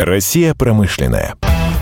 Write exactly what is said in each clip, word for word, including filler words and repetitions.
Россия промышленная.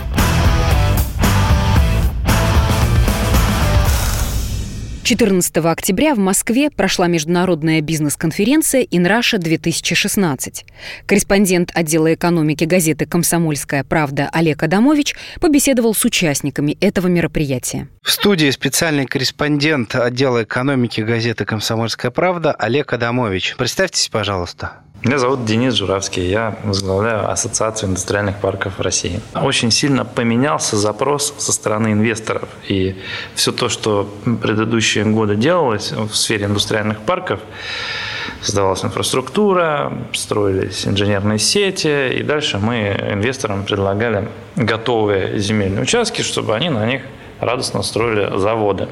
четырнадцатого октября в Москве прошла международная бизнес-конференция «Инраша-две тысячи шестнадцать». Корреспондент отдела экономики газеты «Комсомольская правда» Олег Адамович побеседовал с участниками этого мероприятия. В студии специальный корреспондент отдела экономики газеты «Комсомольская правда» Олег Адамович. Представьтесь, пожалуйста. Меня зовут Денис Журавский, я возглавляю Ассоциацию индустриальных парков России. Очень сильно поменялся запрос со стороны инвесторов. И все то, что предыдущие годы делалось в сфере индустриальных парков, создавалась инфраструктура, строились инженерные сети, и дальше мы инвесторам предлагали готовые земельные участки, чтобы они на них радостно строили заводы.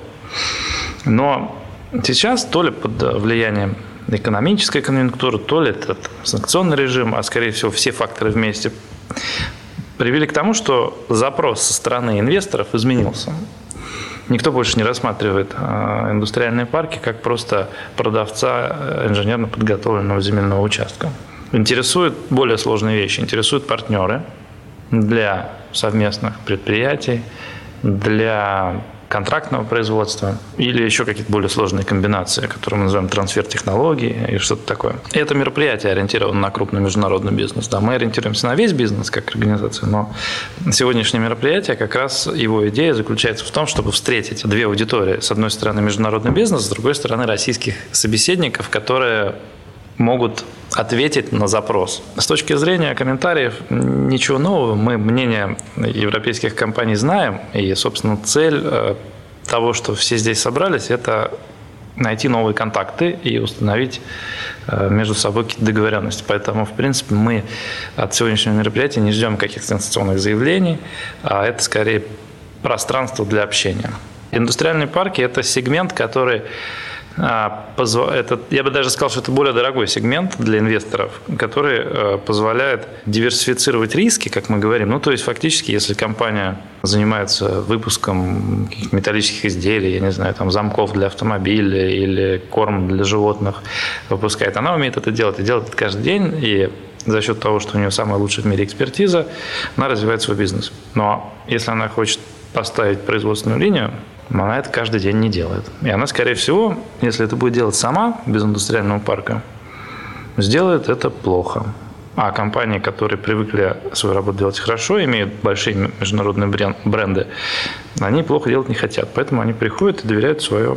Но сейчас то ли под влиянием экономическая конъюнктура, то ли этот санкционный режим, а скорее всего все факторы вместе привели к тому, что запрос со стороны инвесторов изменился. Никто больше не рассматривает индустриальные парки как просто продавца инженерно подготовленного земельного участка. Интересуют более сложные вещи, интересуют партнеры для совместных предприятий, для контрактного производства или еще какие-то более сложные комбинации, которые мы называем трансфер технологий и что-то такое. И это мероприятие ориентировано на крупный международный бизнес. Да, мы ориентируемся на весь бизнес как организация, но сегодняшнее мероприятие, как раз его идея заключается в том, чтобы встретить две аудитории. С одной стороны международный бизнес, с другой стороны российских собеседников, которые могут ответить на запрос. С точки зрения комментариев, ничего нового. Мы мнение европейских компаний знаем. И, собственно, цель того, что все здесь собрались, это найти новые контакты и установить между собой какие-то договоренности. Поэтому, в принципе, мы от сегодняшнего мероприятия не ждем каких-то сенсационных заявлений, а это скорее пространство для общения. Индустриальные парки – это сегмент, который Это, я бы даже сказал, что это более дорогой сегмент для инвесторов, который позволяет диверсифицировать риски, как мы говорим. Ну, то есть, фактически, если компания занимается выпуском каких-то металлических изделий, я не знаю, там, замков для автомобиля или корм для животных выпускает, она умеет это делать и делает это каждый день, и за счет того, что у нее самая лучшая в мире экспертиза, она развивает свой бизнес. Но если она хочет поставить производственную линию, она это каждый день не делает. И она, скорее всего, если это будет делать сама, без индустриального парка, сделает это плохо. А компании, которые привыкли свою работу делать хорошо, имеют большие международные бренды, они плохо делать не хотят. Поэтому они приходят и доверяют свое,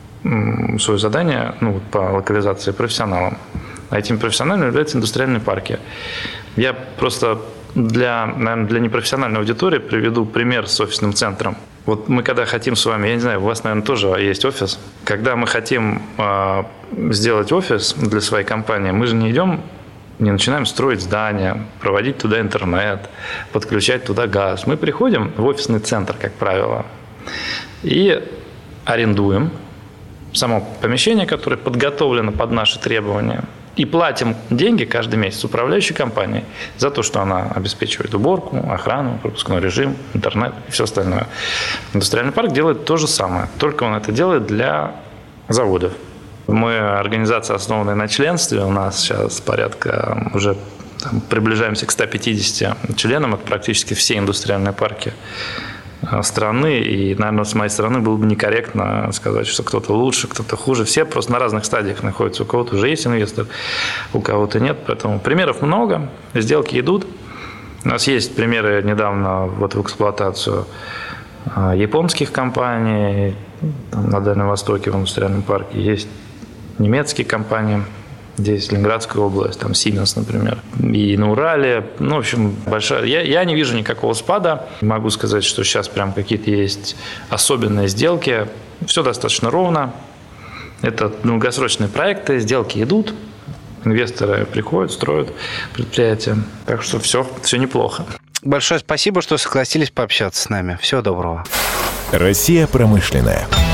свое задание ну, по локализации профессионалам. А этими профессионалами являются индустриальные парки. Я просто для, наверное, для непрофессиональной аудитории приведу пример с офисным центром. Вот мы когда хотим с вами, я не знаю, у вас, наверное, тоже есть офис. Когда мы хотим э, сделать офис для своей компании, мы же не идем, не начинаем строить здание, проводить туда интернет, подключать туда газ. Мы приходим в офисный центр, как правило, и арендуем само помещение, которое подготовлено под наши требования, и платим деньги каждый месяц управляющей компании за то, что она обеспечивает уборку, охрану, пропускной режим, интернет и все остальное. Индустриальный парк делает то же самое, только он это делает для заводов. Мы организация, основанная на членстве, у нас сейчас порядка уже там, приближаемся к ста пятидесяти членам, это практически все индустриальные парки страны, и, наверное, с моей стороны было бы некорректно сказать, что кто-то лучше, кто-то хуже. Все просто на разных стадиях находятся. У кого-то уже есть инвестор, у кого-то нет. Поэтому примеров много, сделки идут. У нас есть примеры недавно вот в эксплуатацию японских компаний там, на Дальнем Востоке, в индустриальном парке. Есть немецкие компании. Здесь Ленинградская область, там Siemens, например, и на Урале. Ну, в общем, большая. Я, я не вижу никакого спада. Могу сказать, что сейчас прям какие-то есть особенные сделки. Все достаточно ровно. Это долгосрочные проекты, сделки идут. Инвесторы приходят, строят предприятия. Так что все, все неплохо. Большое спасибо, что согласились пообщаться с нами. Всего доброго. Россия промышленная.